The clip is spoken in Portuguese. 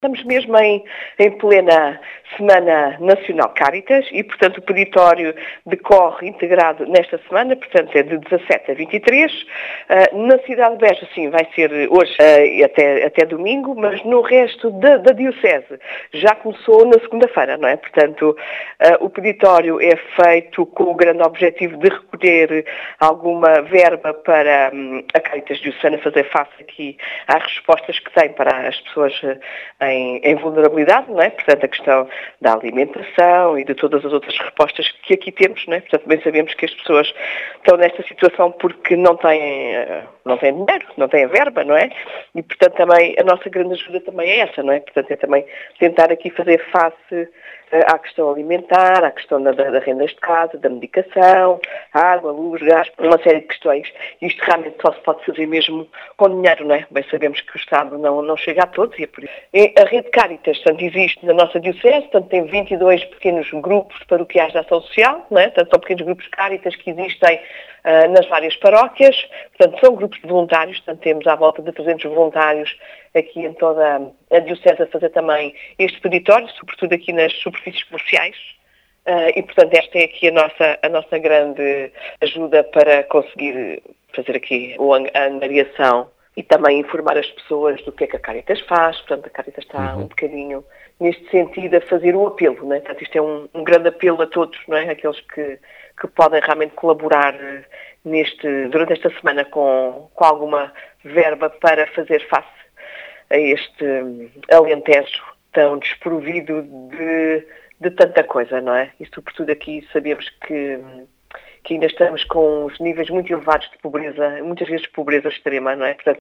Estamos mesmo em plena Semana Nacional Cáritas e, portanto, o peditório decorre integrado nesta semana, portanto, é de 17 a 23. Na cidade de Beja, sim, vai ser hoje até domingo, mas no resto da Diocese já começou na segunda-feira, não é? Portanto, o peditório é feito com o grande objetivo de recolher alguma verba para a Cáritas Diocesana fazer face aqui às respostas que tem para as pessoas em vulnerabilidade, não é? Portanto, a questão da alimentação e de todas as outras respostas que aqui temos, não é? Portanto, bem sabemos que as pessoas estão nesta situação porque não têm dinheiro, não têm verba, não é? E, portanto, também a nossa grande ajuda também é essa, não é? Portanto, é também tentar aqui fazer face à questão alimentar, à questão das rendas de casa, da medicação, água, luz, gás, uma série de questões. E isto realmente só se pode fazer mesmo com dinheiro, não é? Bem sabemos que o Estado não chega a todos e é por isso. E a Rede Cáritas, portanto, existe na nossa Diocese, portanto, tem 22 pequenos grupos paroquiais de ação social, não é? Portanto, são pequenos grupos Cáritas que existem nas várias paróquias, portanto, são grupos de voluntários, portanto, temos à volta de 300 voluntários aqui em toda a Diocese a fazer também este peditório, sobretudo aqui nas superfícies comerciais. E, portanto, esta é aqui a nossa grande ajuda para conseguir fazer aqui a angariação e também informar as pessoas do que é que a Cáritas faz. Portanto, a Cáritas está um bocadinho neste sentido a fazer o apelo, não é? Portanto, isto é um grande apelo a todos, não é? Aqueles que podem realmente colaborar durante esta semana com alguma verba para fazer face a este Alentejo tão desprovido de tanta coisa, não é? E sobretudo aqui sabemos que ainda estamos com os níveis muito elevados de pobreza, muitas vezes pobreza extrema, não é? Portanto,